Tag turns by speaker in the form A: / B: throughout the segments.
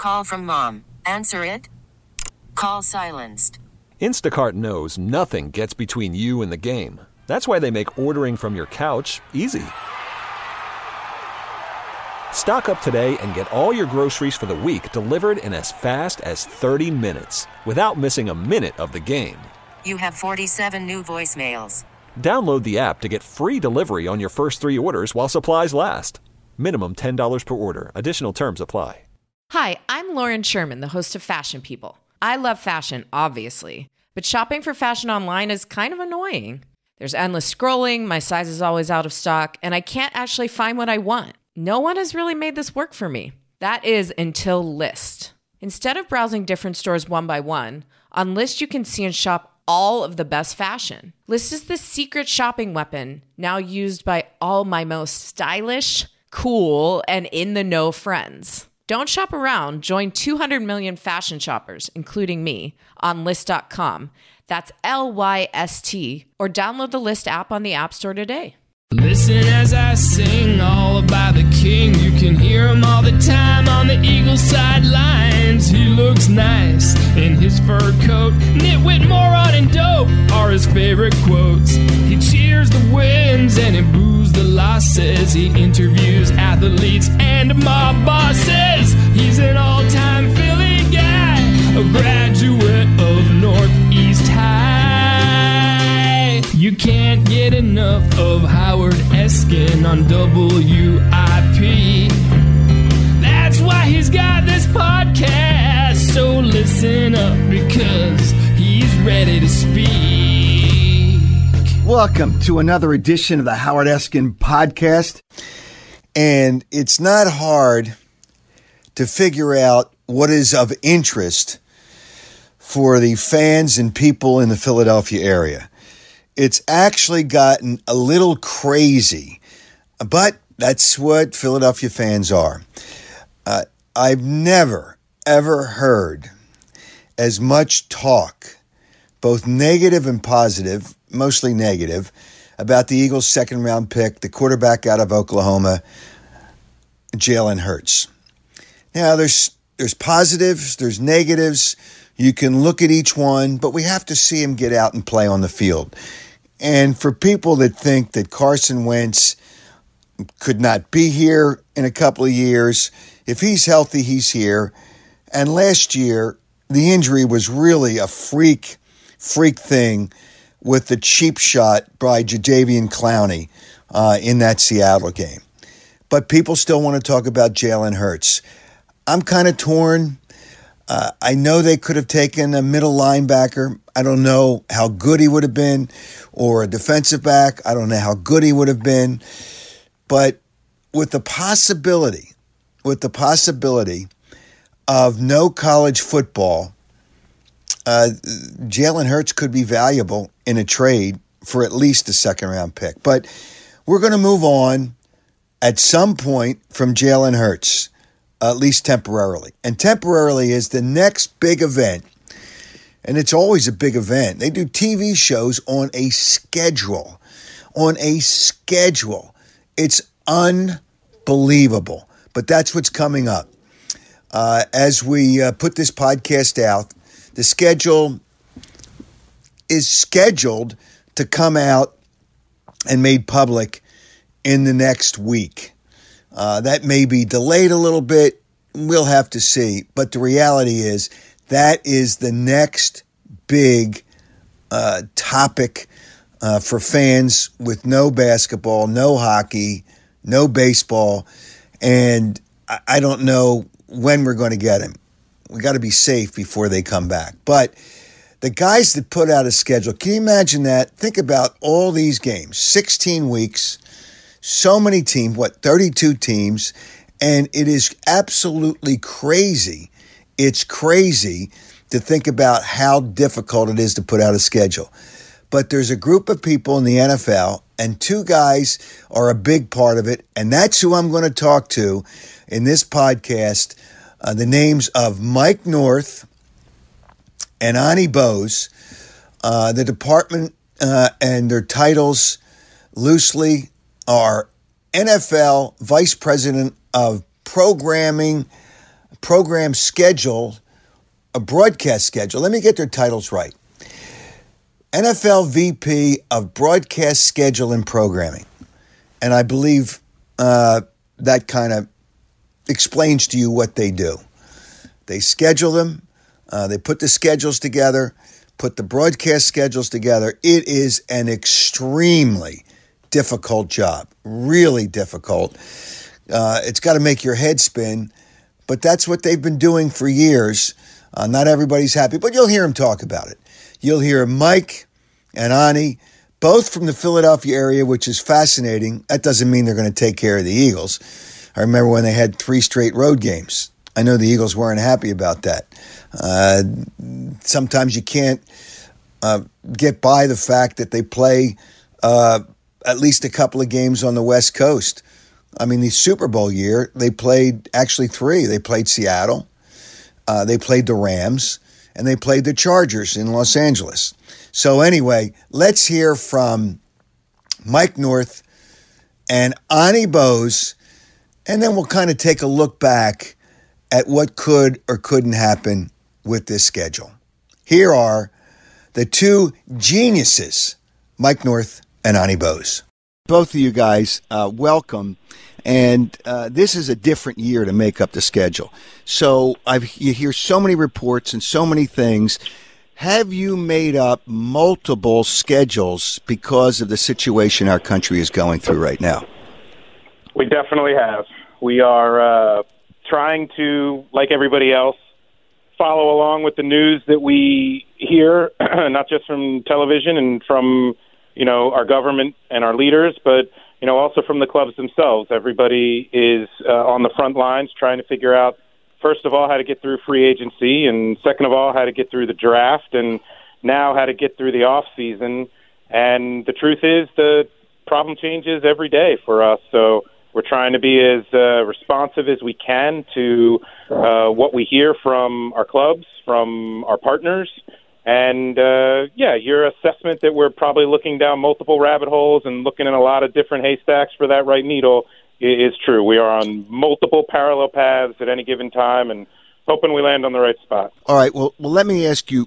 A: Call from mom. Answer it. Call silenced.
B: Instacart knows nothing gets between you and the game. That's why they make ordering from your couch easy. Stock up today and get all your groceries for the week delivered in as fast as 30 minutes without missing a minute of the game.
A: You have 47 new voicemails.
B: Download the app to get free delivery on your first 3 orders while supplies last. Minimum $10 per order. Additional terms apply.
C: Hi, I'm Lauren Sherman, the host of Fashion People. I love fashion, obviously, but shopping for fashion online is kind of annoying. There's endless scrolling, my size is always out of stock, and I can't actually find what I want. No one has really made this work for me. That is until Lyst. Instead of browsing different stores one by one, on Lyst you can see and shop all of the best fashion. Lyst is the secret shopping weapon now used by all my most stylish, cool, and in-the-know friends. Don't shop around. Join 200 million fashion shoppers, including me, on Lyst.com. That's Lyst, or download the Lyst app on the App Store today.
D: Listen as I sing all about the king. You can hear him all the time on the Eagles sidelines. He looks nice in his fur coat. Nitwit, moron, and dope are his favorite quotes. He cheers the wins and he boos the losses. He interviews athletes and mob bosses. He's an all-time Philly guy, a graduate of Northeast High. You can't get enough of Howard Eskin on WIP. That's why he's got this podcast. So listen up because he's ready to speak.
E: Welcome to another edition of the Howard Eskin podcast. And it's not hard to figure out what is of interest for the fans and people in the Philadelphia area. It's actually gotten a little crazy, but that's what Philadelphia fans are. I've never, ever heard as much talk, both negative and positive, mostly negative, about the Eagles' second-round pick, the quarterback out of Oklahoma, Jalen Hurts. Now, there's positives, there's negatives. You can look at each one, but we have to see him get out and play on the field. And for people that think that Carson Wentz could not be here in a couple of years, if he's healthy, he's here. And last year, the injury was really a freak thing with the cheap shot by Jadeveon Clowney in that Seattle game. But people still want to talk about Jalen Hurts. I'm kind of torn. I know they could have taken a middle linebacker. I don't know how good he would have been, or a defensive back. I don't know how good he would have been. But with the possibility of no college football, Jalen Hurts could be valuable in a trade for at least a second-round pick. But we're going to move on at some point from Jalen Hurts, at least temporarily. And temporarily is the next big event. And it's always a big event. They do TV shows on a schedule. It's unbelievable. But that's what's coming up. As we put this podcast out, the schedule is scheduled to come out and made public in the next week. That may be delayed a little bit. We'll have to see. But the reality is that is the next big topic for fans with no basketball, no hockey, no baseball. And I don't know when we're going to get him. We got to be safe before they come back. But the guys that put out a schedule, can you imagine that? Think about all these games, 16 weeks, so many teams, 32 teams, and it is absolutely crazy. It's crazy to think about how difficult it is to put out a schedule. But there's a group of people in the NFL, and two guys are a big part of it, and that's who I'm going to talk to in this podcast. The names of Mike North and Ani Bose. The department and their titles loosely are NFL Vice President of Programming, program schedule, a broadcast schedule. Let me get their titles right. NFL VP of Broadcast Schedule and Programming. And I believe that kind of explains to you what they do. They schedule them. They put the schedules together, put the broadcast schedules together. It is an extremely difficult job, really difficult. It's got to make your head spin, but that's what they've been doing for years. Not everybody's happy, but you'll hear them talk about it. You'll hear Mike and Ani, both from the Philadelphia area, which is fascinating. That doesn't mean they're going to take care of the Eagles. I remember when they had 3 straight road games. I know the Eagles weren't happy about that. Sometimes you can't get by the fact that they play at least a couple of games on the West Coast. I mean, the Super Bowl year, they played actually 3. They played Seattle, they played the Rams, and they played the Chargers in Los Angeles. So anyway, let's hear from Mike North and Ani Bose, and then we'll kind of take a look back at what could or couldn't happen with this schedule. Here are the 2 geniuses, Mike North and Ani Bose. Both of you guys, welcome. And this is a different year to make up the schedule. So you hear so many reports and so many things. Have you made up multiple schedules because of the situation our country is going through right now?
F: We definitely have. We are trying to, like everybody else, follow along with the news that we hear, not just from television and from, our government and our leaders, but, also from the clubs themselves. Everybody is on the front lines trying to figure out, first of all, how to get through free agency, and second of all, how to get through the draft, and now how to get through the off season. And the truth is the problem changes every day for us. So we're trying to be as responsive as we can to what we hear from our clubs, from our partners. And, your assessment that we're probably looking down multiple rabbit holes and looking in a lot of different haystacks for that right needle is true. We are on multiple parallel paths at any given time and hoping we land on the right spot.
E: All right, well let me ask you,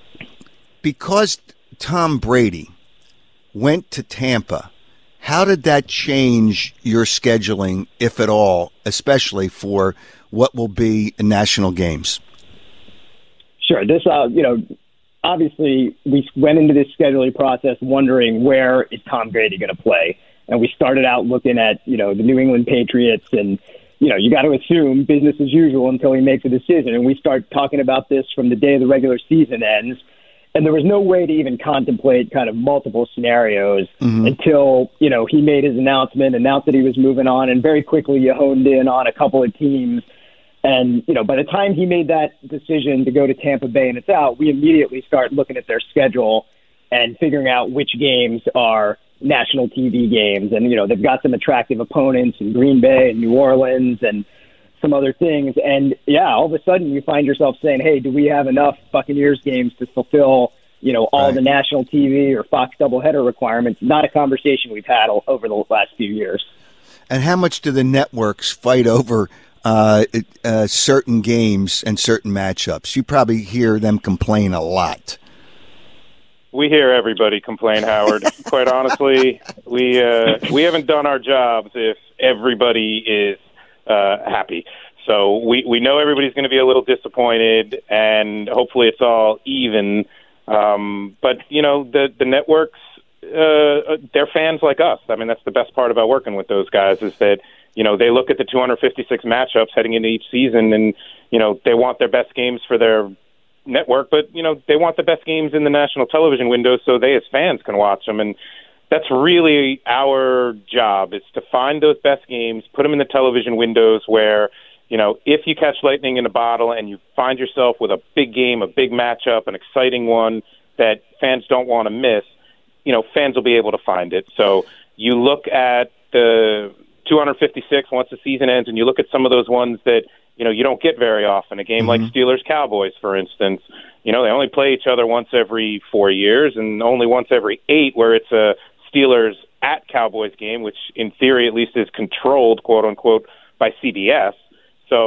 E: because Tom Brady went to Tampa, how did that change your scheduling, if at all, especially for what will be national games?
G: Sure. This, obviously we went into this scheduling process wondering where is Tom Brady going to play. And we started out looking at, the New England Patriots and, you got to assume business as usual until he makes a decision. And we start talking about this from the day the regular season ends. And there was no way to even contemplate kind of multiple scenarios until, he made his announced that he was moving on. And very quickly you honed in on a couple of teams. And, by the time he made that decision to go to Tampa Bay and it's out, we immediately start looking at their schedule and figuring out which games are national TV games. And, they've got some attractive opponents in Green Bay and New Orleans and some other things. And, all of a sudden you find yourself saying, hey, do we have enough Buccaneers games to fulfill, all the national TV or Fox doubleheader requirements? Not a conversation we've had over the last few years.
E: And how much do the networks fight over certain games and certain matchups? You probably hear them complain a lot.
F: We hear everybody complain, Howard. Quite honestly, we haven't done our jobs if everybody is happy. So we know everybody's going to be a little disappointed, and hopefully it's all even. But, the networks, they're fans like us. I mean, that's the best part about working with those guys is that, they look at the 256 matchups heading into each season and, they want their best games for their network, but, they want the best games in the national television window so they as fans can watch them. And that's really our job, is to find those best games, put them in the television windows where, if you catch lightning in a bottle and you find yourself with a big game, a big matchup, an exciting one that fans don't want to miss, fans will be able to find it. So you look at the 256 once the season ends, and you look at some of those ones that, you don't get very often. A game like Steelers-Cowboys, for instance, they only play each other once every 4 years and only once every 8 where it's a Steelers at Cowboys game, which in theory at least is controlled, quote-unquote, by CBS. So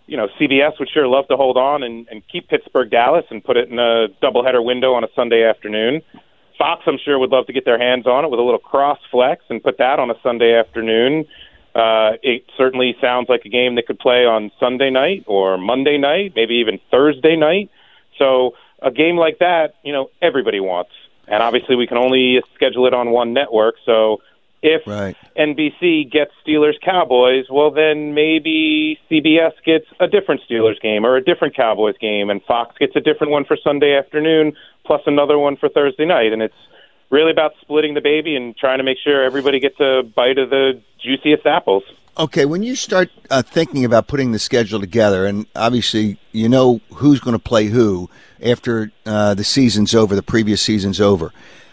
F: CBS would sure love to hold on and keep Pittsburgh-Dallas and put it in a doubleheader window on a Sunday afternoon. Fox, I'm sure, would love to get their hands on it with a little cross-flex and put that on a Sunday afternoon. It certainly sounds like a game that could play on Sunday night or Monday night, maybe even Thursday night. So a game like that, everybody wants. And obviously we can only schedule it on one network. So if NBC gets Steelers-Cowboys, well, then maybe CBS gets a different Steelers game or a different Cowboys game, and Fox gets a different one for Sunday afternoon plus another one for Thursday night. And it's really about splitting the baby and trying to make sure everybody gets a bite of the juiciest apples.
E: Okay, when you start thinking about putting the schedule together, and obviously you know who's going to play who after the season's over, the previous season's over,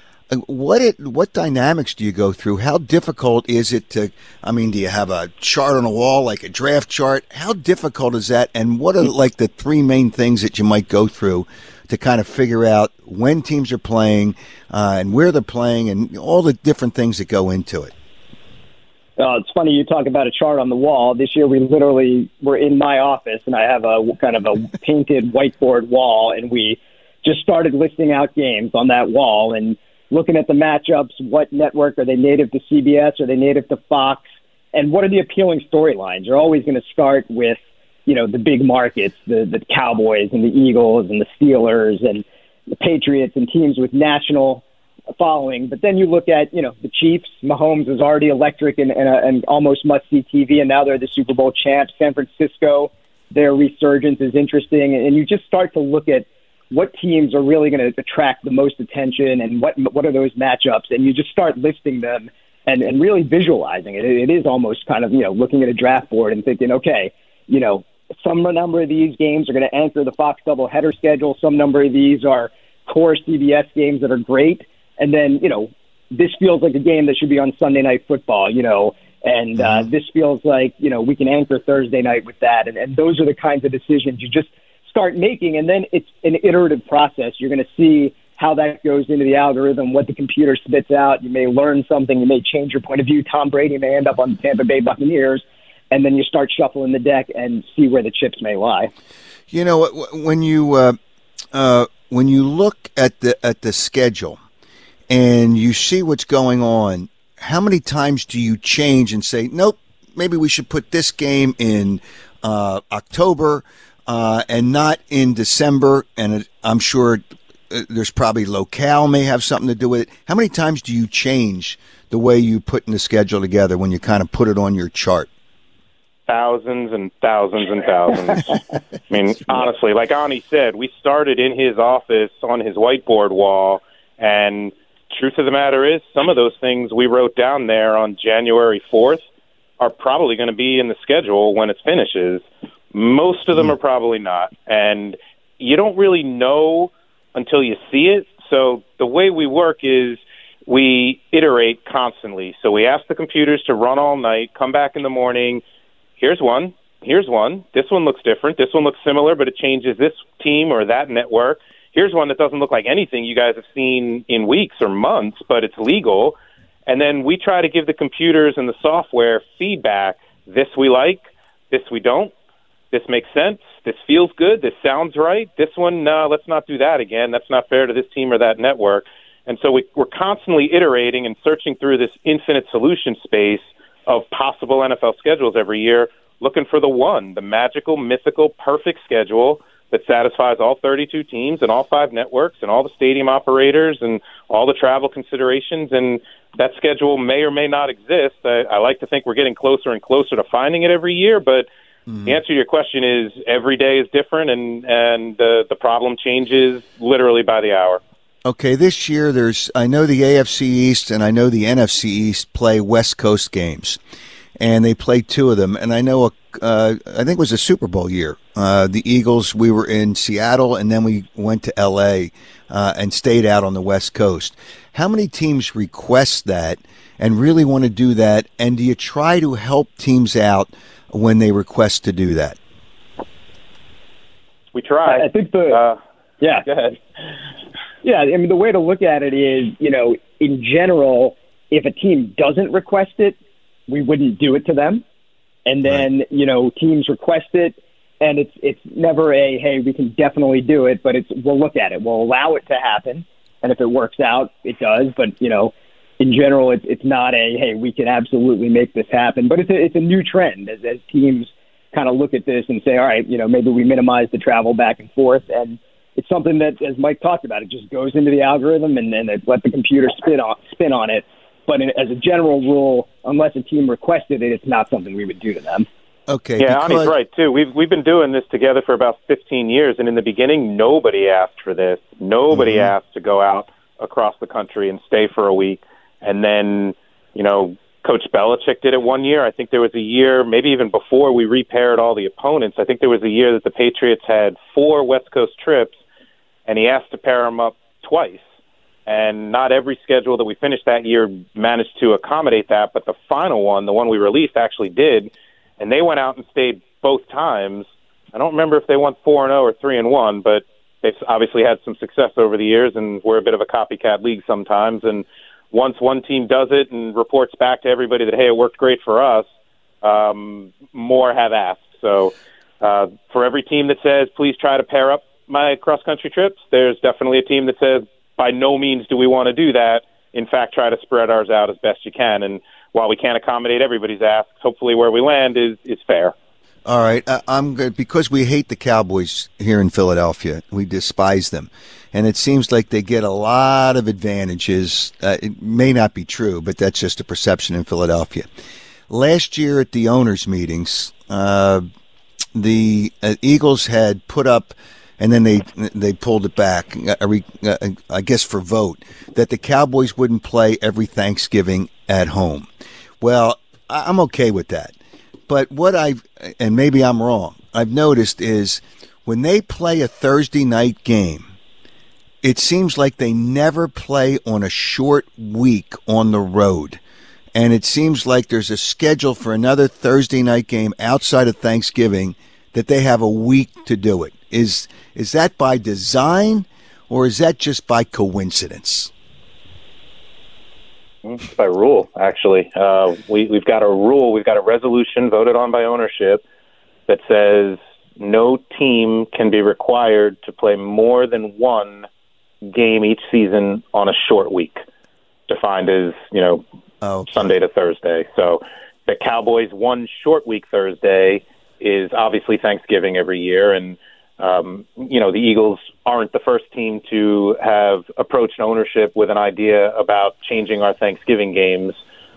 E: what dynamics do you go through? How difficult is it do you have a chart on a wall, like a draft chart? How difficult is that, and what are like the three main things that you might go through to kind of figure out when teams are playing and where they're playing and all the different things that go into it?
G: It's funny you talk about a chart on the wall. This year we literally were in my office, and I have a kind of a painted whiteboard wall, and we just started listing out games on that wall and looking at the matchups. What network are they native to? CBS? Are they native to Fox? And what are the appealing storylines? You're always going to start with, the big markets, the Cowboys and the Eagles and the Steelers and the Patriots and teams with national following. But then you look at, the Chiefs. Mahomes is already electric and almost must-see TV, and now they're the Super Bowl champs. San Francisco, their resurgence is interesting. And you just start to look at what teams are really going to attract the most attention and what are those matchups. And you just start listing them and really visualizing it. It is almost kind of, looking at a draft board and thinking, okay, some number of these games are going to anchor the Fox doubleheader schedule. Some number of these are core CBS games that are great. And then, this feels like a game that should be on Sunday Night Football, and this feels like, we can anchor Thursday night with that. And those are the kinds of decisions you just start making. And then it's an iterative process. You're going to see how that goes into the algorithm, what the computer spits out. You may learn something. You may change your point of view. Tom Brady may end up on the Tampa Bay Buccaneers. And then you start shuffling the deck and see where the chips may lie.
E: When you look at the schedule and you see what's going on, how many times do you change and say, nope, maybe we should put this game in October and not in December? And I'm sure there's probably locale may have something to do with it. How many times do you change the way you put in the schedule together when you kind of put it on your chart?
F: Thousands and thousands and thousands. Honestly, like Ani said, we started in his office on his whiteboard wall, and truth of the matter is some of those things we wrote down there on January 4th are probably going to be in the schedule when it finishes. Most of them are probably not, and you don't really know until you see it. So the way we work is we iterate constantly. So we ask the computers to run all night, come back in the morning. Here's one. This one looks different. This one looks similar, but it changes this team or that network. Here's one that doesn't look like anything you guys have seen in weeks or months, but it's legal. And then we try to give the computers and the software feedback. This we like. This we don't. This makes sense. This feels good. This sounds right. This one, no, let's not do that again. That's not fair to this team or that network. And so we're constantly iterating and searching through this infinite solution space of possible NFL schedules every year, looking for the magical, mythical, perfect schedule that satisfies all 32 teams and all 5 networks and all the stadium operators and all the travel considerations. And that schedule may or may not exist. I like to think we're getting closer and closer to finding it every year, but the answer to your question is every day is different, and the problem changes literally by the hour.
E: Okay, this year I know the AFC East and I know the NFC East play West Coast games, and they play 2 of them. And I know I think it was a Super Bowl year. The Eagles, we were in Seattle, and then we went to L.A. And stayed out on the West Coast. How many teams request that and really want to do that? And do you try to help teams out when they request to do that?
F: We try.
G: I think
F: yeah. Go ahead.
G: Yeah, the way to look at it is, in general, if a team doesn't request it, we wouldn't do it to them. And then, teams request it, And it's never a, hey, we can definitely do it, but we'll look at it. We'll allow it to happen. And if it works out, it does. But, in general, it's not a, hey, we can absolutely make this happen. But it's a new trend as teams kind of look at this and say, all right, maybe we minimize the travel back and forth. And it's something that, as Mike talked about, it just goes into the algorithm and they let the computer spin on it. But as a general rule, unless a team requested it, it's not something we would do to them.
E: Okay.
F: Yeah, Ani's right, too. We've been doing this together for about 15 years, and in the beginning, nobody asked for this. Nobody asked to go out across the country and stay for a week. And then, Coach Belichick did it one year. I think there was a year, maybe even before we repaired all the opponents, I think there was a year that the Patriots had 4 West Coast trips, and he asked to pair them up twice. And not every schedule that we finished that year managed to accommodate that, but the final one, the one we released, actually did. And they went out and stayed both times. I don't remember if they went 4-0 or 3-1, but they've obviously had some success over the years, and we're a bit of a copycat league sometimes. And once one team does it and reports back to everybody that, hey, it worked great for us, more have asked. So for every team that says, please try to pair up my cross-country trips, there's definitely a team that says, by no means do we want to do that. In fact, try to spread ours out as best you can. And while we can't accommodate everybody's asks, hopefully where we land is fair.
E: All right. I'm good because we hate the Cowboys here in Philadelphia. We despise them. And it seems like they get a lot of advantages. It may not be true, but that's just a perception in Philadelphia. Last year at the owners' meetings, the Eagles had put up, and then they pulled it back, I guess for vote, that the Cowboys wouldn't play every Thanksgiving at home. Well, I'm okay with that. But and maybe I'm wrong, I've noticed is when they play a Thursday night game, it seems like they never play on a short week on the road. And it seems like there's a schedule for another Thursday night game outside of Thanksgiving that they have a week to do it. Is that by design, or is that just by coincidence?
F: It's by rule, actually. We've got a rule, we've got a resolution voted on by ownership that says no team can be required to play more than one game each season on a short week, defined as, Sunday to Thursday. So the Cowboys' one short week Thursday is obviously Thanksgiving every year, and the Eagles aren't the first team to have approached ownership with an idea about changing our Thanksgiving games.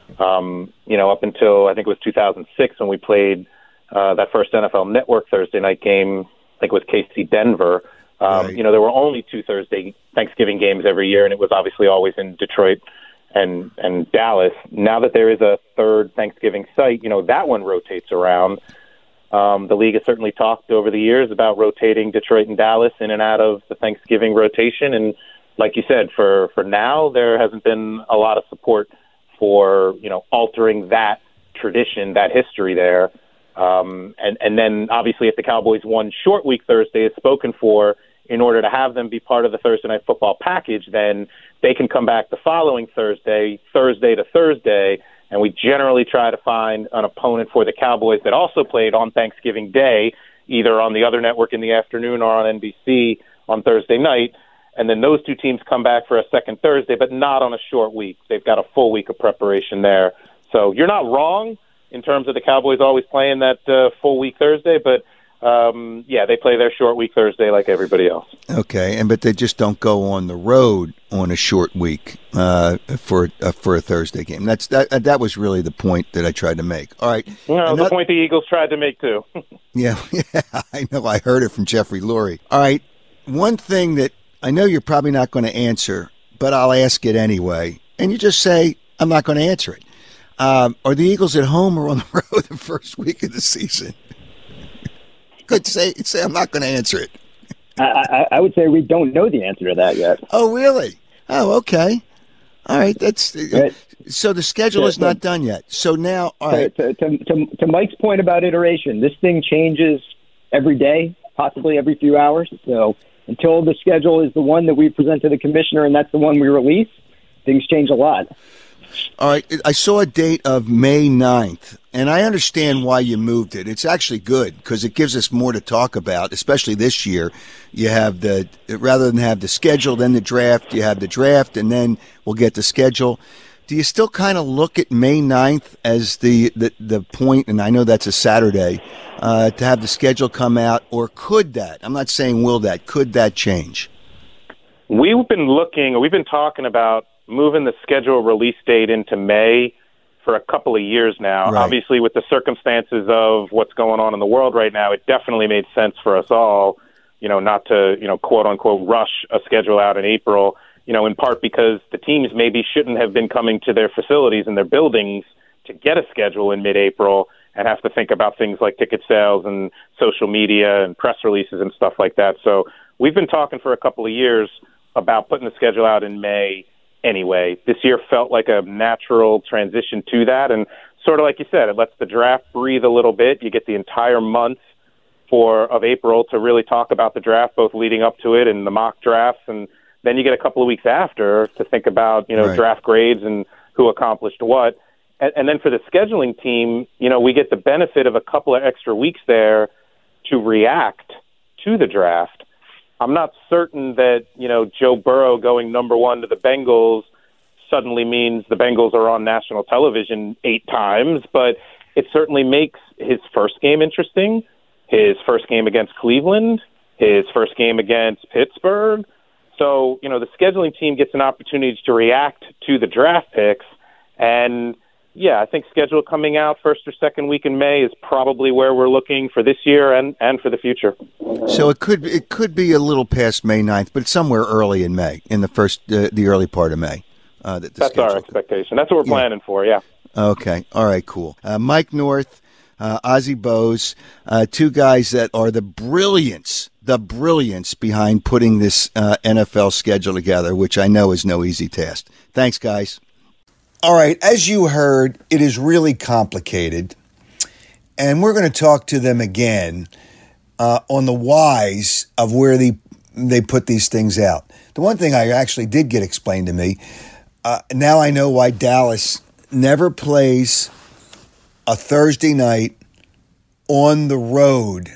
F: Up until I think it was 2006 when we played that first NFL Network Thursday night game, I think it was KC Denver. Right. There were only 2 Thursday Thanksgiving games every year, and it was obviously always in Detroit and Dallas. Now that there is a third Thanksgiving site, that one rotates around. The league has certainly talked over the years about rotating Detroit and Dallas in and out of the Thanksgiving rotation. And like you said, for now, there hasn't been a lot of support for, altering that tradition, that history there. And then obviously if the Cowboys one short week Thursday is spoken for in order to have them be part of the Thursday Night Football package, then they can come back the following Thursday to Thursday. And we generally try to find an opponent for the Cowboys that also played on Thanksgiving Day, either on the other network in the afternoon or on NBC on Thursday night. And then those two teams come back for a second Thursday, but not on a short week. They've got a full week of preparation there. So you're not wrong in terms of the Cowboys always playing that full week Thursday, but they play their short week Thursday like everybody else. Okay,
E: but they just don't go on the road on a short week for a Thursday game. That was really the point that I tried to make. All right.
F: The point the Eagles tried to make too.
E: yeah, I know. I heard it from Jeffrey Lurie. All right, one thing that I know you're probably not going to answer, but I'll ask it anyway, and you just say, I'm not going to answer it. Are the Eagles at home or on the road the first week of the season? Good. Say I'm not going to answer it.
G: I would say we don't know the answer to that yet.
E: Oh, really? Oh, okay. All right. That's right. So the schedule is not done yet. So now, all right.
G: To Mike's point about iteration, this thing changes every day, possibly every few hours. So until the schedule is the one that we present to the commissioner and that's the one we release, things change a lot.
E: All right, I saw a date of May 9th, and I understand why you moved it. It's actually good because it gives us more to talk about, especially this year. You have rather than have the schedule, then the draft, you have the draft, and then we'll get the schedule. Do you still kind of look at May 9th as the point, and I know that's a Saturday, to have the schedule come out, or could that, I'm not saying will that, could that change?
F: We've been talking about moving the schedule release date into May for a couple of years now.
E: Right.
F: Obviously, with the circumstances of what's going on in the world right now, it definitely made sense for us all, not to, quote unquote, rush a schedule out in April, in part because the teams maybe shouldn't have been coming to their facilities and their buildings to get a schedule in mid-April and have to think about things like ticket sales and social media and press releases and stuff like that. So we've been talking for a couple of years about putting the schedule out in May anyway. This year felt like a natural transition to that, and sort of like you said, it lets the draft breathe a little bit. You get the entire month of April to really talk about the draft, both leading up to it and the mock drafts, and then you get a couple of weeks after to think about
E: Right.
F: draft grades and who accomplished what. And then for the scheduling team, we get the benefit of a couple of extra weeks there to react to the draft. I'm not certain that, Joe Burrow going number 1 to the Bengals suddenly means the Bengals are on national television 8 times, but it certainly makes his first game interesting, his first game against Cleveland, his first game against Pittsburgh. So, the scheduling team gets an opportunity to react to the draft picks. And, yeah, I think schedule coming out first or second week in May is probably where we're looking for this year and for the future.
E: So it could be a little past May 9th, but somewhere early in May, in the early part of May.
F: That's our expectation. That's what we're planning for, yeah.
E: Okay. All right, cool. Mike North, Ozzie Bose, two guys that are the brilliance behind putting this NFL schedule together, which I know is no easy task. Thanks, guys. All right, as you heard, it is really complicated, and we're going to talk to them again on the whys of where they put these things out. The one thing I actually did get explained to me, now I know why Dallas never plays a Thursday night on the road.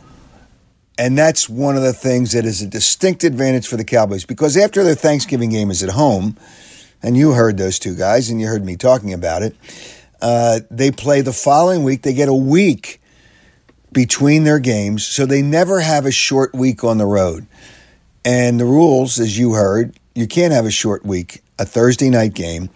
E: And that's one of the things that is a distinct advantage for the Cowboys, because after their Thanksgiving game is at home, and you heard those two guys and you heard me talking about it, they play the following week. They get a week between their games, so they never have a short week on the road. And the rules, as you heard, you can't have a short week, a Thursday night game,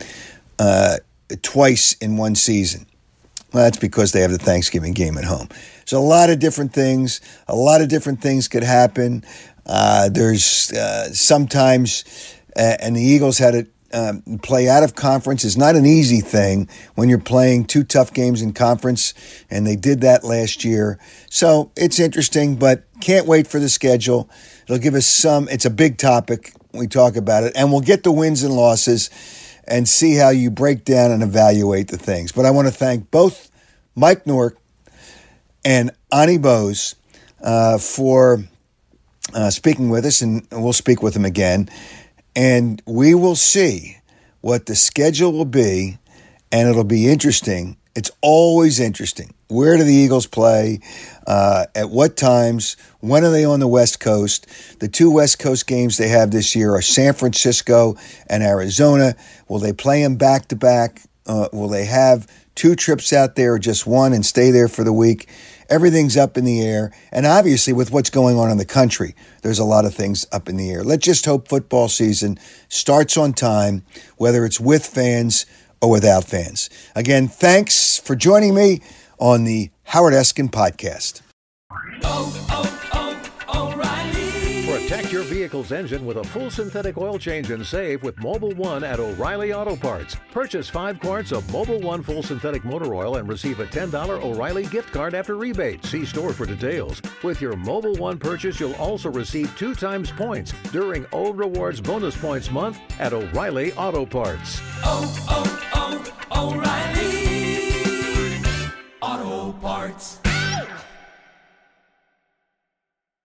E: twice in one season. Well, that's because they have the Thanksgiving game at home. So a lot of different things could happen. There's sometimes, and the Eagles had it play out of conference is not an easy thing when you're playing 2 tough games in conference, and they did that last year. So it's interesting, but can't wait for the schedule. It'll give us it's a big topic. We talk about it, and we'll get the wins and losses and see how you break down and evaluate the things. But I want to thank both Mike North and Ozzie Bose for speaking with us, and we'll speak with them again. And we will see what the schedule will be, and it'll be interesting. It's always interesting. Where do the Eagles play? At what times? When are they on the West Coast? The 2 West Coast games they have this year are San Francisco and Arizona. Will they play them back-to-back? Will they have 2 trips out there or just one and stay there for the week? Everything's up in the air. And obviously, with what's going on in the country, there's a lot of things up in the air. Let's just hope football season starts on time, whether it's with fans or without fans. Again, thanks for joining me on the Howard Eskin Podcast.
H: Protect your vehicle's engine with a full synthetic oil change and save with Mobil 1 at O'Reilly Auto Parts. Purchase 5 quarts of Mobil 1 full synthetic motor oil and receive a $10 O'Reilly gift card after rebate. See store for details. With your Mobil 1 purchase, you'll also receive 2 times points during O Rewards Bonus Points Month at O'Reilly Auto Parts.
I: O'Reilly.